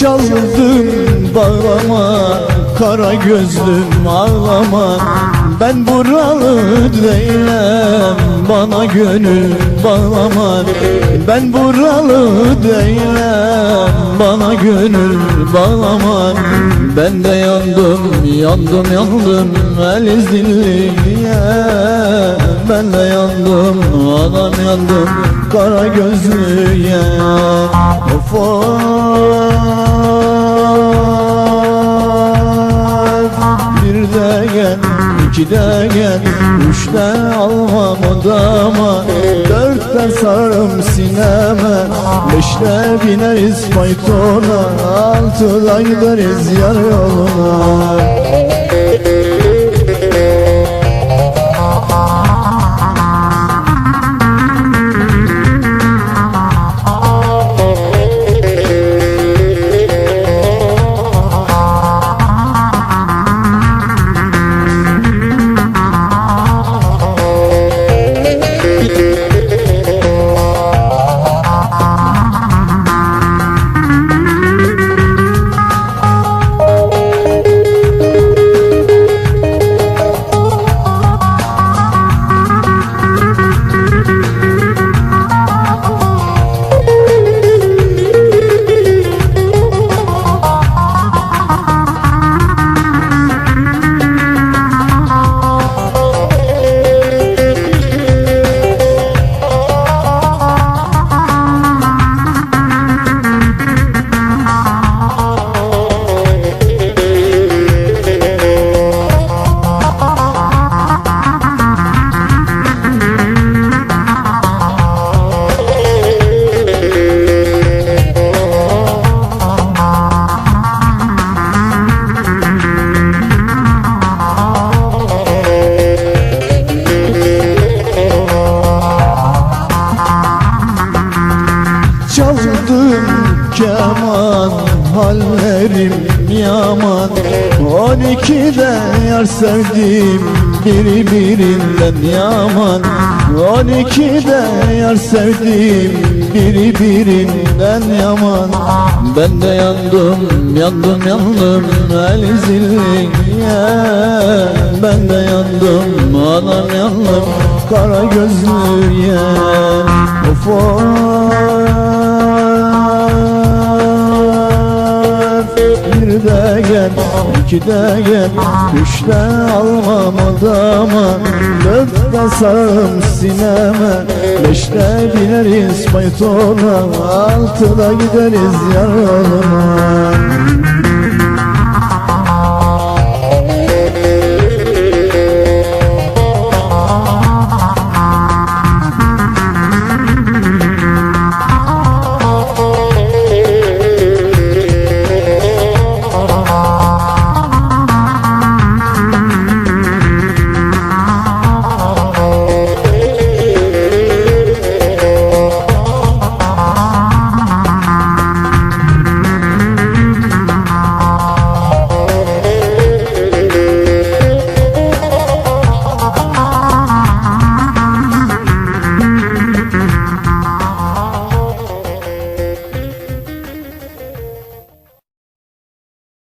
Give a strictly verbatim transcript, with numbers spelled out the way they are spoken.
Çaldım bağlama, kara gözlüm ağlama. Ben buralı değilim, bana gönül bağlama. Ben buralı değilim, bana gönül bağlama. Ben de yandım, yandım, yandım el izliye. Ben de yandım, anam yandım kara gözlüye. Of of, bir de gel, iki de gel, üç de almam odama, dörtte sararım sineme, beşte bineriz faytona, altıda gideriz yar yoluna. Çaldım keman, hallerim yaman. On ikide yar sevdim, biri birinden yaman. On ikide yar sevdim, biri birinden yaman. Ben de yandım, yandım, yandım el zilliye. Ben de yandım, anam yandım kara gözlüye. Of of, bir de gel, iki de gel, üç de almam odama, dörtte sararım sineme, beşte bineriz faytona, altıda gideriz yar yoluna.